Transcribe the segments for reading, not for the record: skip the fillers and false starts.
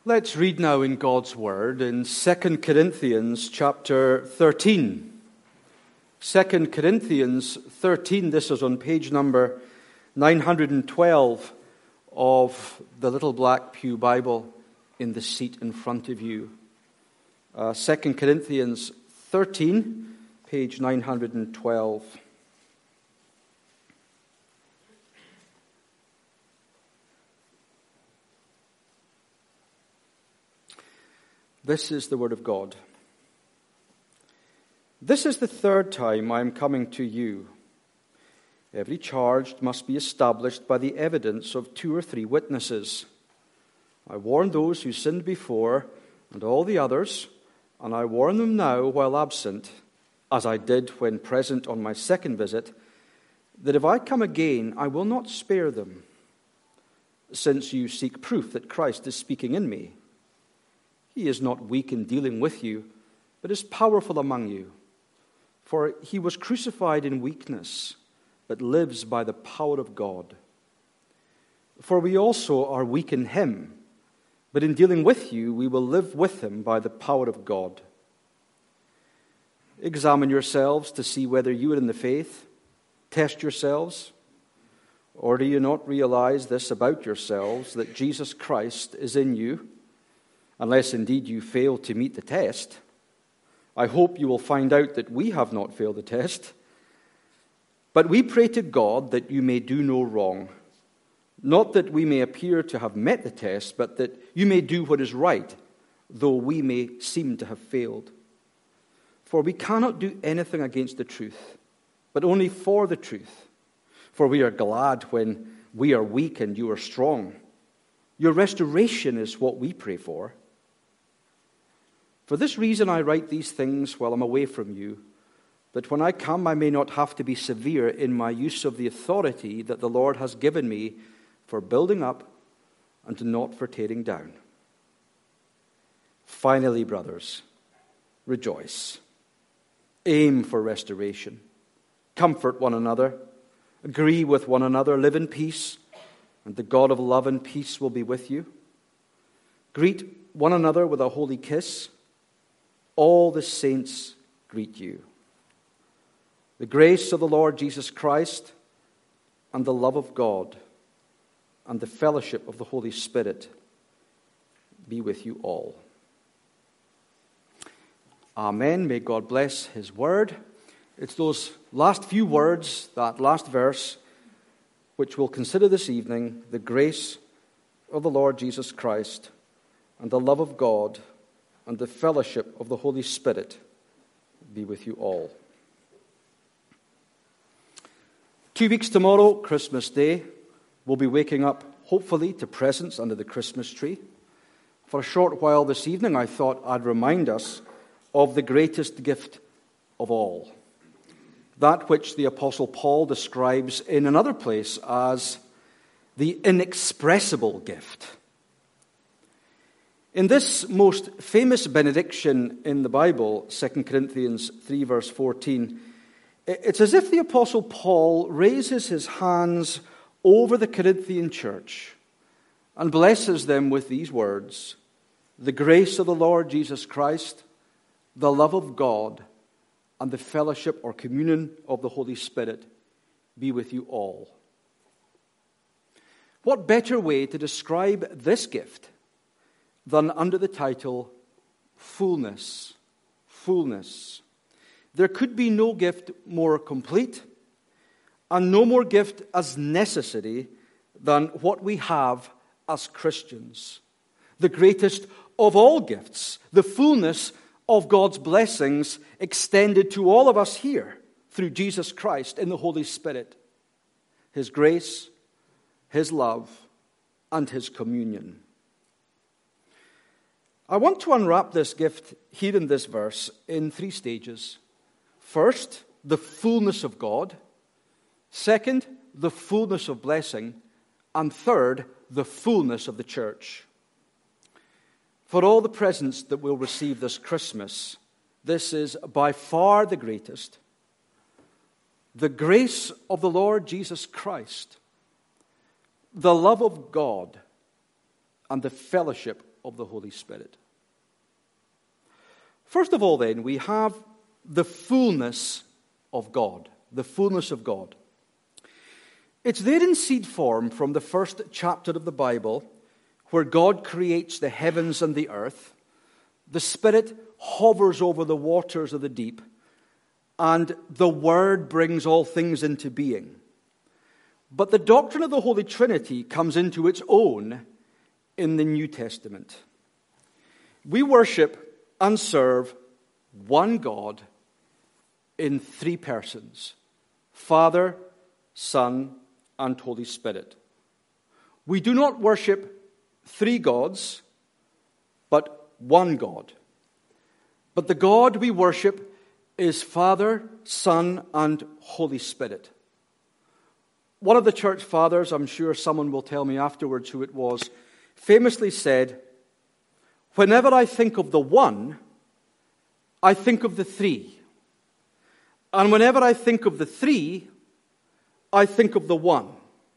Let's read now in God's Word in 2 Corinthians chapter 13. 2 Corinthians 13, this is on page number 912 of the little black pew Bible in the seat in front of you. 2 Corinthians 13, page 912. This is the word of God. This is the third time I am coming to you. Every charge must be established by the evidence of 2 or 3 witnesses. I warned those who sinned before and all the others, and I warn them now while absent, as I did when present on my second visit, that if I come again, I will not spare them, since you seek proof that Christ is speaking in me. He is not weak in dealing with you, but is powerful among you. For he was crucified in weakness, but lives by the power of God. For we also are weak in him, but in dealing with you, we will live with him by the power of God. Examine yourselves to see whether you are in the faith. Test yourselves. Or do you not realize this about yourselves, that Jesus Christ is in you, unless indeed you fail to meet the test? I hope you will find out that we have not failed the test. But we pray to God that you may do no wrong, not that we may appear to have met the test, but that you may do what is right, though we may seem to have failed. For we cannot do anything against the truth, but only for the truth. For we are glad when we are weak and you are strong. Your restoration is what we pray for. For this reason I write these things while I'm away from you, that when I come I may not have to be severe in my use of the authority that the Lord has given me for building up and not for tearing down. Finally, brothers, rejoice. Aim for restoration. Comfort one another. Agree with one another. Live in peace, and the God of love and peace will be with you. Greet one another with a holy kiss. All the saints greet you. The grace of the Lord Jesus Christ and the love of God and the fellowship of the Holy Spirit be with you all. Amen. May God bless his word. It's those last few words, that last verse, which we'll consider this evening: the grace of the Lord Jesus Christ and the love of God and the fellowship of the Holy Spirit be with you all. 2 weeks tomorrow, Christmas Day, we'll be waking up, hopefully, to presents under the Christmas tree. For a short while this evening, I thought I'd remind us of the greatest gift of all, that which the Apostle Paul describes in another place as the inexpressible gift. In this most famous benediction in the Bible, 2 Corinthians 3 verse 14, it's as if the Apostle Paul raises his hands over the Corinthian church and blesses them with these words: the grace of the Lord Jesus Christ, the love of God, and the fellowship or communion of the Holy Spirit be with you all. What better way to describe this gift than under the title fullness? Fullness. There could be no gift more complete and no more gift as necessary than what we have as Christians. The greatest of all gifts, the fullness of God's blessings extended to all of us here through Jesus Christ in the Holy Spirit. His grace, his love, and his communion. I want to unwrap this gift here in this verse in 3 stages. First, the fullness of God. Second, the fullness of blessing. And third, the fullness of the church. For all the presents that we'll receive this Christmas, this is by far the greatest. The grace of the Lord Jesus Christ, the love of God, and the fellowship of the Holy Spirit. First of all, then, we have the fullness of God. The fullness of God. It's there in seed form from the first chapter of the Bible, where God creates the heavens and the earth. The Spirit hovers over the waters of the deep, and the Word brings all things into being. But the doctrine of the Holy Trinity comes into its own in the New Testament. We worship and serve one God in three persons: Father, Son, and Holy Spirit. We do not worship three gods, but one God. But the God we worship is Father, Son, and Holy Spirit. One of the church fathers, I'm sure someone will tell me afterwards who it was, famously said, "Whenever I think of the one, I think of the three. And whenever I think of the three, I think of the one."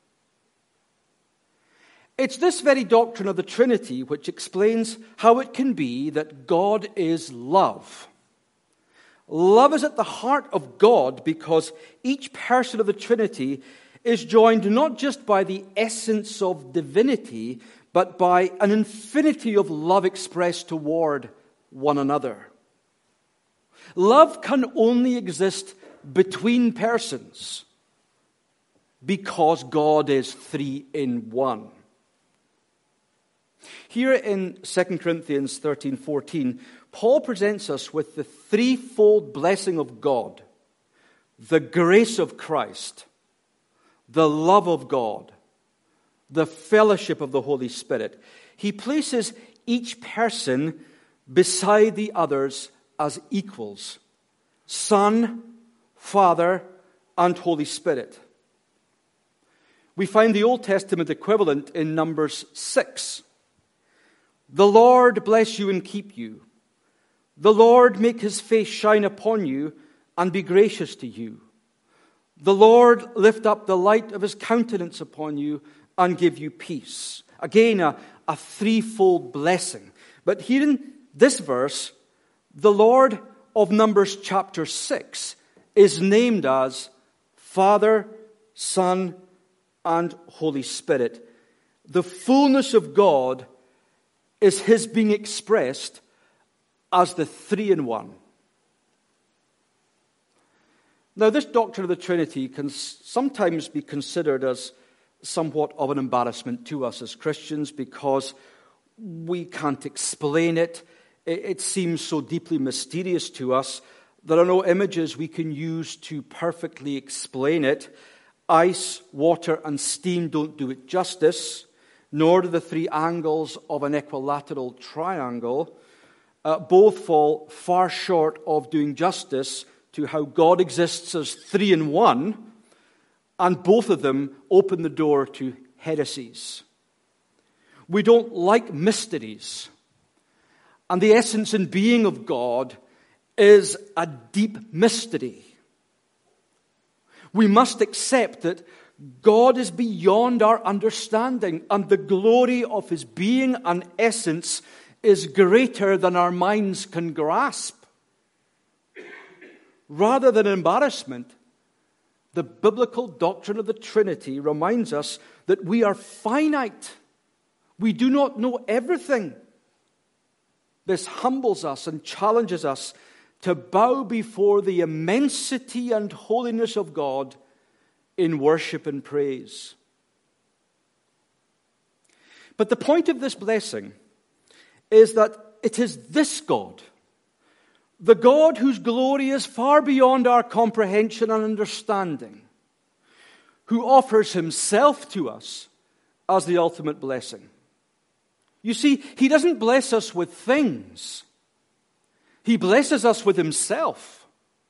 It's this very doctrine of the Trinity which explains how it can be that God is love. Love is at the heart of God because each person of the Trinity is joined not just by the essence of divinity, but by an infinity of love expressed toward one another. Love can only exist between persons because God is three in one. Here in 2 Corinthians 13:14, Paul presents us with the threefold blessing of God: the grace of Christ, the love of God, the fellowship of the Holy Spirit. He places each person beside the others as equals: Son, Father, and Holy Spirit. We find the Old Testament equivalent in Numbers 6. "The Lord bless you and keep you. The Lord make his face shine upon you and be gracious to you. The Lord lift up the light of his countenance upon you and give you peace." Again, a threefold blessing. But here in this verse, the Lord of Numbers chapter 6 is named as Father, Son, and Holy Spirit. The fullness of God is his being expressed as the three in one. Now, this doctrine of the Trinity can sometimes be considered as somewhat of an embarrassment to us as Christians because we can't explain it. It seems so deeply mysterious to us. There are no images we can use to perfectly explain it. Ice, water, and steam don't do it justice, nor do the three angles of an equilateral triangle. Both fall far short of doing justice to how God exists as three in one, and both of them open the door to heresies. We don't like mysteries, and the essence and being of God is a deep mystery. We must accept that God is beyond our understanding, and the glory of his being and essence is greater than our minds can grasp. Rather than embarrassment, the biblical doctrine of the Trinity reminds us that we are finite. We do not know everything. This humbles us and challenges us to bow before the immensity and holiness of God in worship and praise. But the point of this blessing is that it is this God, the God whose glory is far beyond our comprehension and understanding, who offers himself to us as the ultimate blessing. You see, he doesn't bless us with things. He blesses us with himself.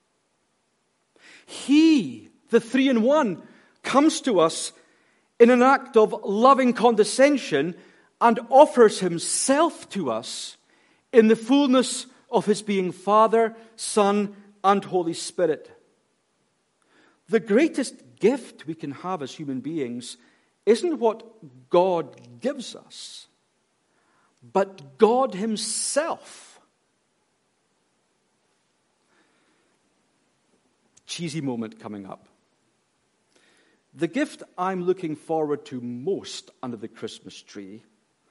He, the three in one, comes to us in an act of loving condescension and offers himself to us in the fullness of his being Father, Son, and Holy Spirit. The greatest gift we can have as human beings isn't what God gives us, but God himself. Cheesy moment coming up. The gift I'm looking forward to most under the Christmas tree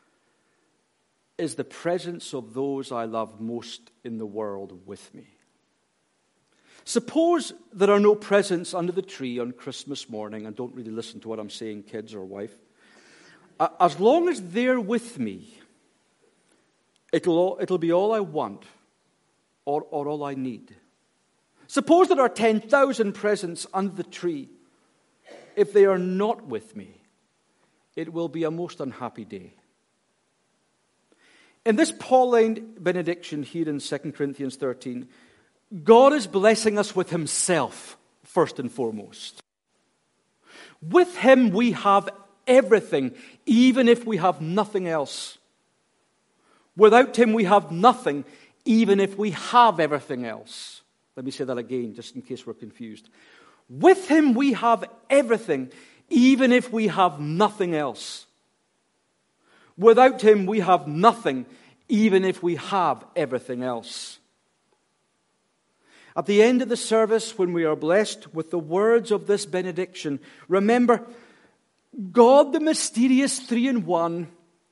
is the presence of those I love most in the world with me. Suppose there are no presents under the tree on Christmas morning, and don't really listen to what I'm saying, kids or wife. As long as they're with me, it'll be all I want or all I need. Suppose there are 10,000 presents under the tree. If they are not with me, it will be a most unhappy day. In this Pauline benediction here in 2 Corinthians 13, God is blessing us with himself, first and foremost. With him we have everything, even if we have nothing else. Without him we have nothing, even if we have everything else. Let me say that again, just in case we're confused. With him we have everything, even if we have nothing else. Without him we have nothing, even if we have everything else. At the end of the service, when we are blessed with the words of this benediction, remember, God the mysterious three-in-one,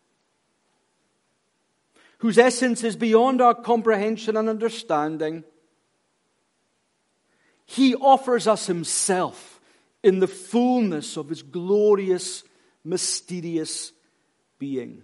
whose essence is beyond our comprehension and understanding, he offers us himself in the fullness of his glorious, mysterious being.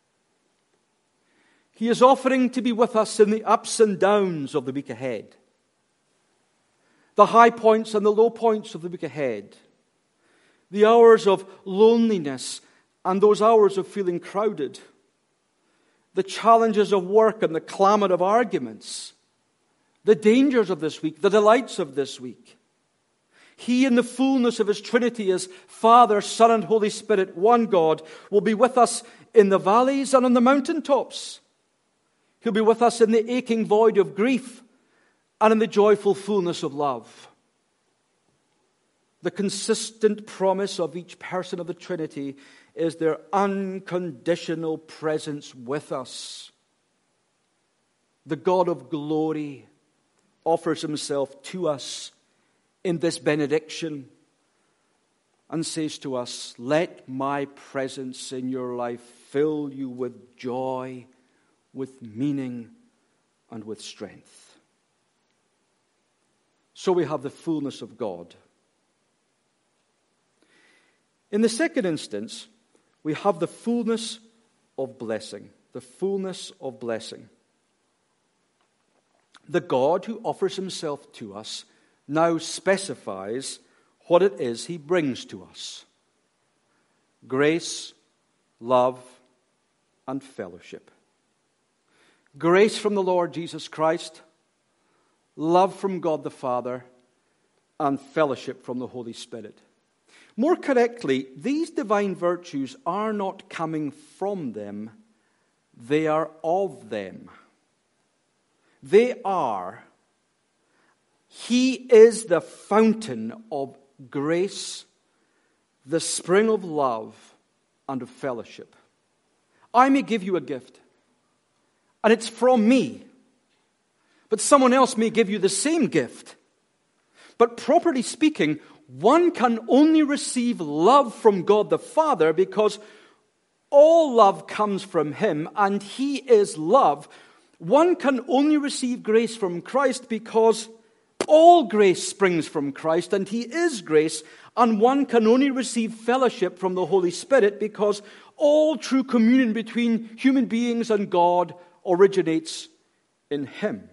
He is offering to be with us in the ups and downs of the week ahead, the high points and the low points of the week ahead, the hours of loneliness and those hours of feeling crowded, the challenges of work and the clamor of arguments, the dangers of this week, the delights of this week. He, in the fullness of his Trinity as Father, Son, and Holy Spirit, one God, will be with us in the valleys and on the mountaintops. He'll be with us in the aching void of grief and in the joyful fullness of love. The consistent promise of each person of the Trinity is their unconditional presence with us. The God of glory offers himself to us in this benediction and says to us, let my presence in your life fill you with joy, with meaning, and with strength. So we have the fullness of God. In the second instance, we have the fullness of blessing. The fullness of blessing. The God who offers himself to us now specifies what it is he brings to us. Grace, love, and fellowship. Grace from the Lord Jesus Christ, love from God the Father, and fellowship from the Holy Spirit. More correctly, these divine virtues are not coming from them, they are of them. They are. He is the fountain of grace, the spring of love, and of fellowship. I may give you a gift, and it's from me, but someone else may give you the same gift. But properly speaking, one can only receive love from God the Father because all love comes from him, and he is love. One can only receive grace from Christ because all grace springs from Christ, and he is grace. And one can only receive fellowship from the Holy Spirit because all true communion between human beings and God originates in him.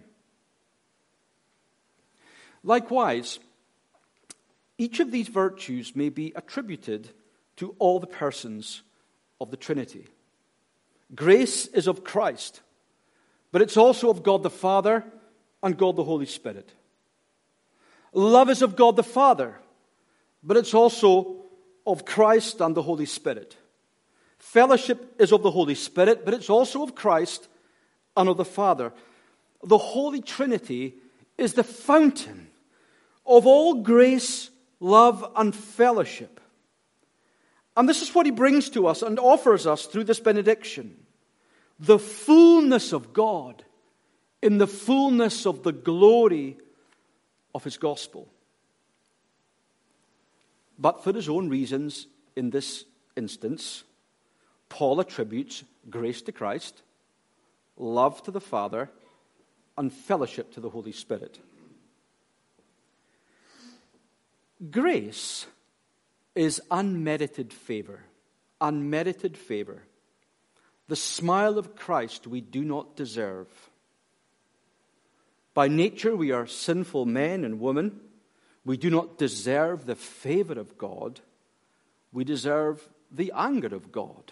Likewise, each of these virtues may be attributed to all the persons of the Trinity. Grace is of Christ, but it's also of God the Father and God the Holy Spirit. Love is of God the Father, but it's also of Christ and the Holy Spirit. Fellowship is of the Holy Spirit, but it's also of Christ and of the Father. The Holy Trinity is the fountain of all grace, love, and fellowship. And this is what he brings to us and offers us through this benediction. the fullness of God in the fullness of the glory of his gospel. But for his own reasons, in this instance, Paul attributes grace to Christ, love to the Father, and fellowship to the Holy Spirit. Grace is unmerited favor. Unmerited favor. The smile of Christ we do not deserve. By nature we are sinful men and women. We do not deserve the favor of God. We deserve the anger of God.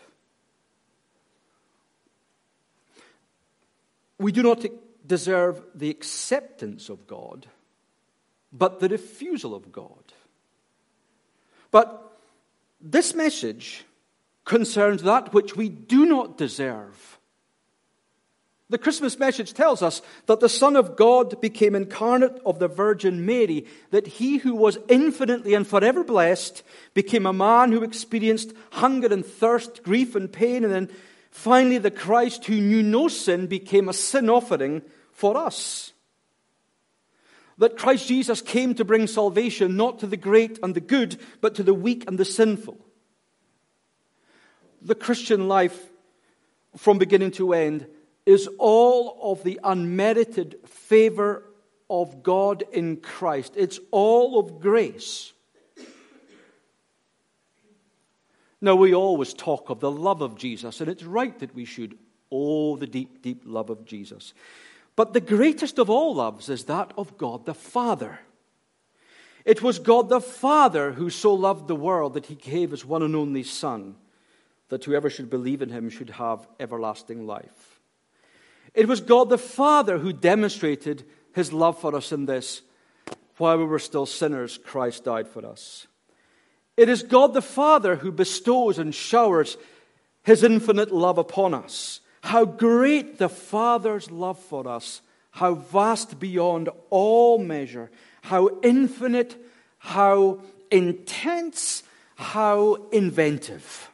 We do not deserve the acceptance of God, but the refusal of God. But this message concerns that which we do not deserve. The Christmas message tells us that the Son of God became incarnate of the Virgin Mary, that he who was infinitely and forever blessed became a man who experienced hunger and thirst, grief and pain, and then finally the Christ who knew no sin became a sin offering for us. That Christ Jesus came to bring salvation not to the great and the good, but to the weak and the sinful. The Christian life, from beginning to end, is all of the unmerited favor of God in Christ. It's all of grace. Now, we always talk of the love of Jesus, and it's right that we should. Oh, the deep, deep love of Jesus. But the greatest of all loves is that of God the Father. It was God the Father who so loved the world that he gave his one and only Son, that whoever should believe in him should have everlasting life. It was God the Father who demonstrated his love for us in this: while we were still sinners, Christ died for us. It is God the Father who bestows and showers his infinite love upon us. How great the Father's love for us, how vast beyond all measure, how infinite, how intense, how inventive.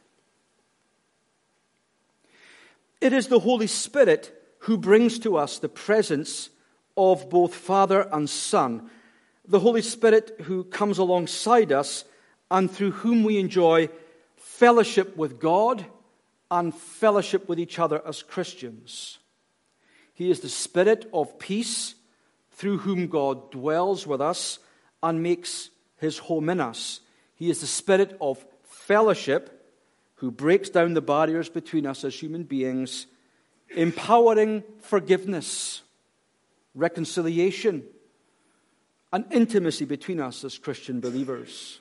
It is the Holy Spirit who brings to us the presence of both Father and Son. The Holy Spirit who comes alongside us and through whom we enjoy fellowship with God and fellowship with each other as Christians. He is the Spirit of peace through whom God dwells with us and makes his home in us. He is the Spirit of fellowship who breaks down the barriers between us as human beings, empowering forgiveness, reconciliation, and intimacy between us as Christian believers.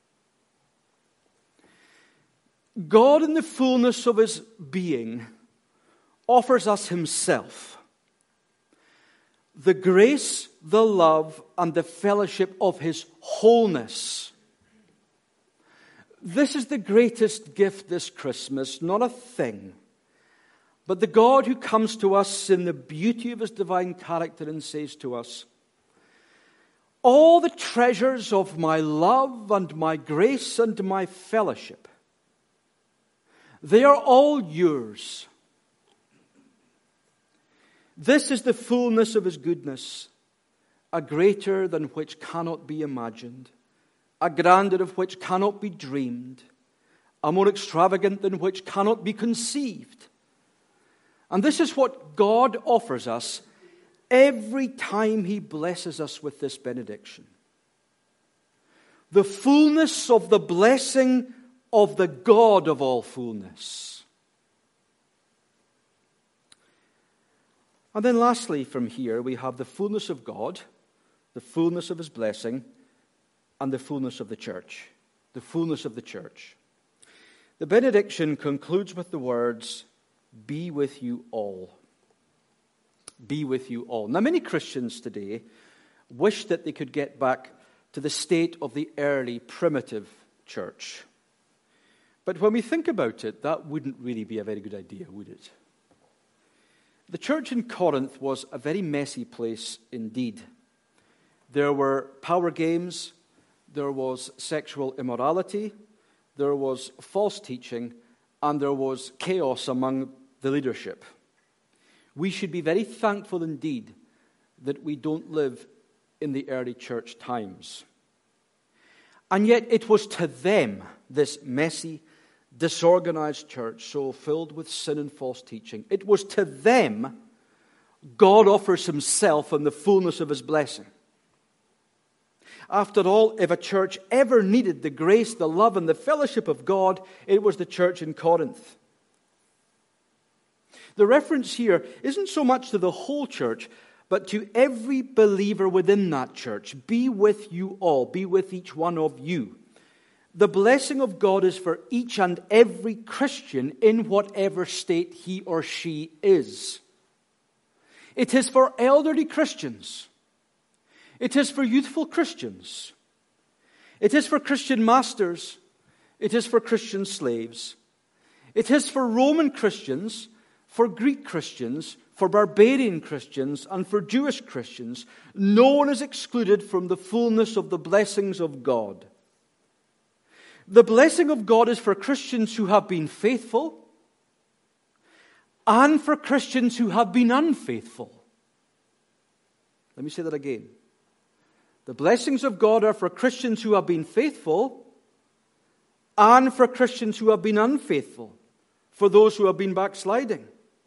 God, in the fullness of his being, offers us himself, the grace, the love, and the fellowship of his wholeness. This is the greatest gift this Christmas, not a thing, but the God who comes to us in the beauty of his divine character and says to us, all the treasures of my love and my grace and my fellowship, they are all yours. This is the fullness of his goodness, a greater than which cannot be imagined, a grander of which cannot be dreamed, a more extravagant than which cannot be conceived. And this is what God offers us every time he blesses us with this benediction. The fullness of the blessing of the God of all fullness. And then lastly from here we have the fullness of God, the fullness of his blessing, and the fullness of the church. The fullness of the church. The benediction concludes with the words, be with you all. Be with you all. Now many Christians today wish that they could get back to the state of the early primitive church. But when we think about it, that wouldn't really be a very good idea, would it? The church in Corinth was a very messy place indeed. There were power games, there was sexual immorality, there was false teaching, and there was chaos among the leadership. We should be very thankful indeed that we don't live in the early church times. And yet it was to them, this messy, disorganized church, so filled with sin and false teaching, it was to them God offers himself and the fullness of his blessing. After all, if a church ever needed the grace, the love, and the fellowship of God, it was the church in Corinth. The reference here isn't so much to the whole church, but to every believer within that church. Be with you all. Be with each one of you. The blessing of God is for each and every Christian in whatever state he or she is. It is for elderly Christians. It is for youthful Christians. It is for Christian masters. It is for Christian slaves. It is for Roman Christians, for Greek Christians, for barbarian Christians, and for Jewish Christians. No one is excluded from the fullness of the blessings of God. The blessing of God is for Christians who have been faithful and for Christians who have been unfaithful. Let me say that again. The blessings of God are for Christians who have been faithful and for Christians who have been unfaithful, for those who have been backsliding.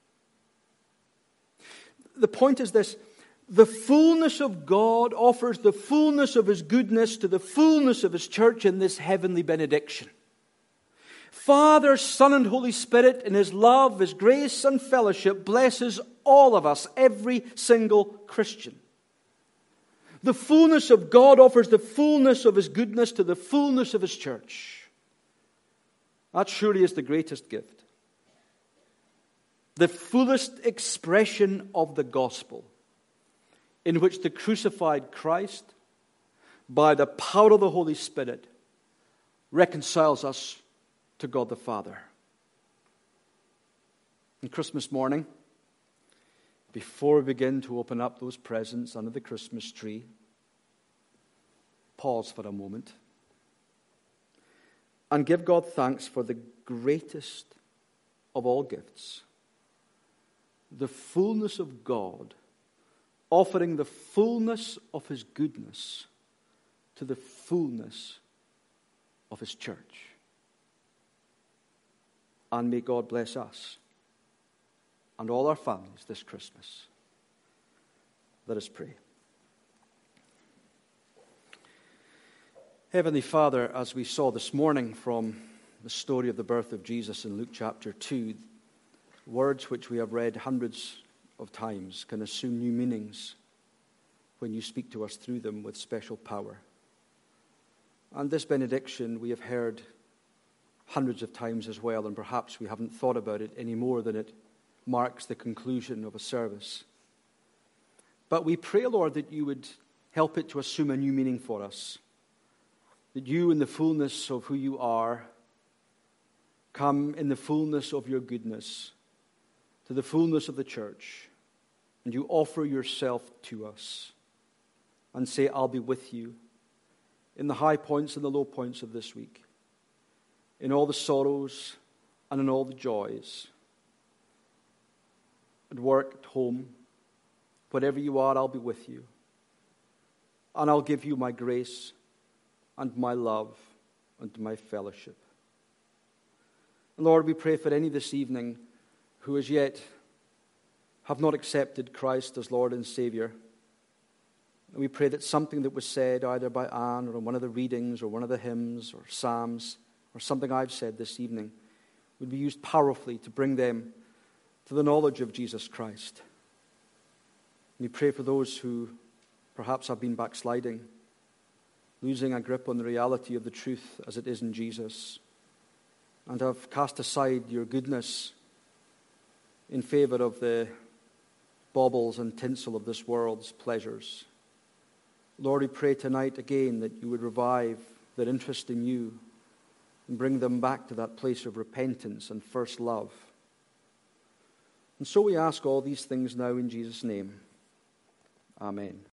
The point is this: the fullness of God offers the fullness of his goodness to the fullness of his church in this heavenly benediction. Father, Son, and Holy Spirit, in his love, his grace, and fellowship, blesses all of us, every single Christian. The fullness of God offers the fullness of his goodness to the fullness of his church. That surely is the greatest gift. The fullest expression of the gospel, in which the crucified Christ, by the power of the Holy Spirit, reconciles us to God the Father. On Christmas morning, before we begin to open up those presents under the Christmas tree, pause for a moment and give God thanks for the greatest of all gifts, the fullness of God, offering the fullness of his goodness to the fullness of his church. And may God bless us and all our families this Christmas. Let us pray. Heavenly Father, as we saw this morning from the story of the birth of Jesus in Luke chapter 2, words which we have read hundreds of times can assume new meanings when you speak to us through them with special power. And this benediction we have heard hundreds of times as well, and perhaps we haven't thought about it any more than it marks the conclusion of a service. But we pray, Lord, that you would help it to assume a new meaning for us, that you in the fullness of who you are come in the fullness of your goodness to the fullness of the church, and you offer yourself to us and say, I'll be with you in the high points and the low points of this week, in all the sorrows and in all the joys, at work, at home, wherever you are, I'll be with you. And I'll give you my grace and my love and my fellowship. And Lord, we pray for any this evening who as yet have not accepted Christ as Lord and Savior. And we pray that something that was said either by Anne or in one of the readings or one of the hymns or psalms or something I've said this evening would be used powerfully to bring them to the knowledge of Jesus Christ. We pray for those who perhaps have been backsliding, losing a grip on the reality of the truth as it is in Jesus, and have cast aside your goodness in favor of the baubles and tinsel of this world's pleasures. Lord, we pray tonight again that you would revive their interest in you and bring them back to that place of repentance and first love. And so we ask all these things now in Jesus' name. Amen.